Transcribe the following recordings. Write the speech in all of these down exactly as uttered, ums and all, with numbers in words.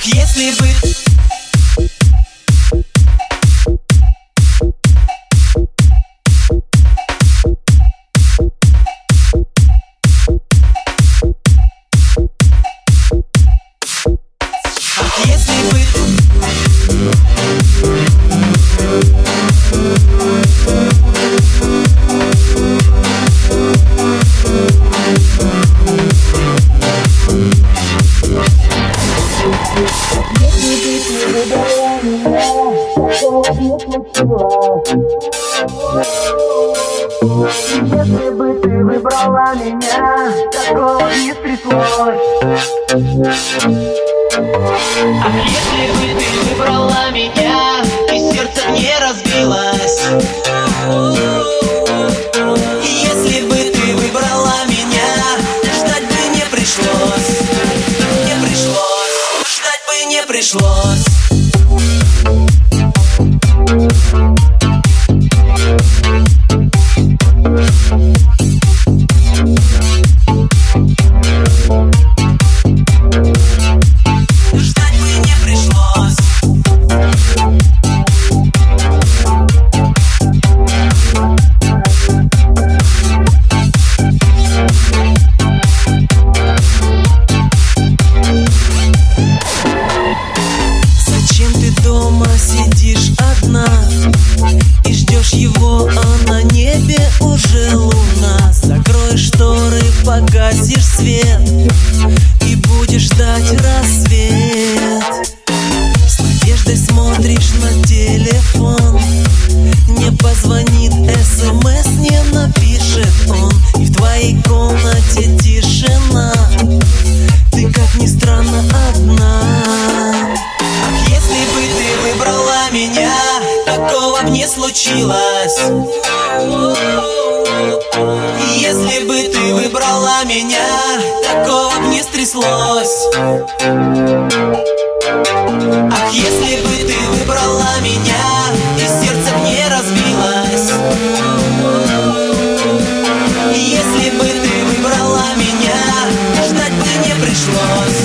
если бы... Если бы Если бы ты выбрала меня, такого не стряслось. Ах, если бы ты выбрала меня, и сердце не разбилось. Если бы ты выбрала меня, ждать бы не пришлось. Не пришлось, ждать бы не пришлось. Сидишь одна и ждешь его, а на небе уже луна. Закроешь шторы, погасишь свет и будешь ждать рассвет. С надеждой смотришь на телефон, не позвонит, смс не напишет он. И в твоей комнате тишина, ты, как ни странно, одна. Если бы ты выбрала меня, такого б не случилось. Если бы ты выбрала меня, такого б не стряслось. Ах, если бы ты выбрала меня, и сердце б не разбилось. Если бы ты выбрала меня, ждать бы не пришлось.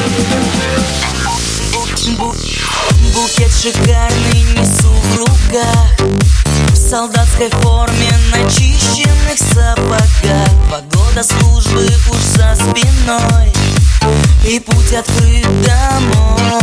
Букет шикарный несу в руках, в солдатской форме, начищенных сапогах. Погода службы уж за спиной, и путь открыт домой.